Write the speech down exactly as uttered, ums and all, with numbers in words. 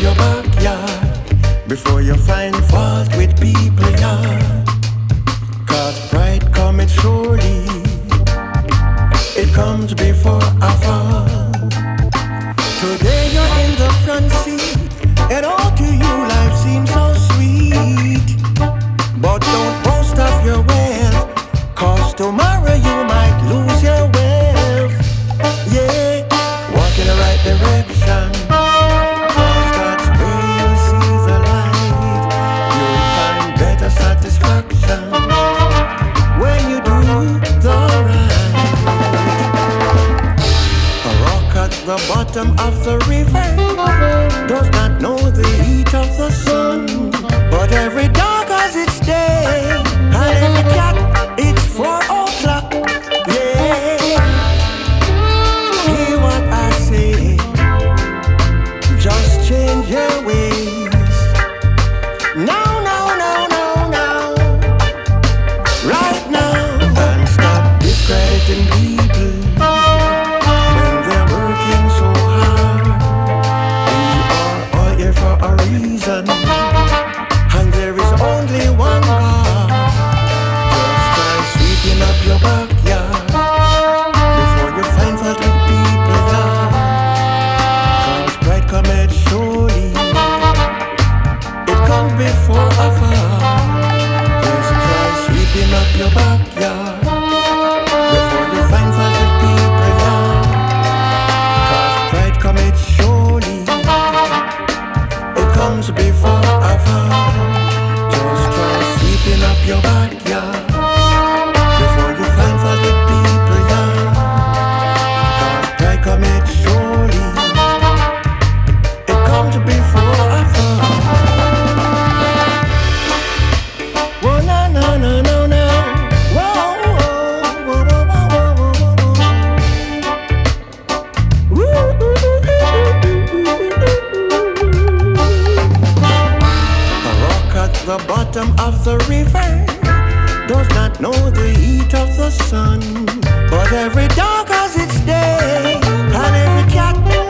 your backyard before you find fault with people, yeah. Cause pride cometh surely, it comes before a fall. Today you're in the front seat, and all to you life seems so sweet. But don't boast of your wealth, cause tomorrow you might lose your wealth. Yeah, walk in the right direction, cause that's where you'll see the light. You'll find better satisfaction when you do the right. A rock at the bottom of the river does not know the heat of the sun, but every dog has its day, and every cat it's four o'clock. Yeah, hear what I say, just change your ways. Now, now, now, now, now, right now, and stop discrediting people when they're working so hard. We are all here for a reason, and there is only one God. Just try sweeping up your backyard before you find fault with people, yeah. Cause pride cometh surely, it comes before a fall. Just try sweeping up your backyard before you find fault with people, yeah. Cause pride cometh surely, it comes before a fall. Just try sweeping up your backyard before you find fault with people, yeah. Cause pride cometh surely, it comes before a fall. Whoa, no, no, no, no, no. Whoa, whoa, whoa, whoa, whoa, whoa, whoa, whoa. Woo. A rock at the bottom of the river does not know the heat of the sun, but every dog has its day, and every cat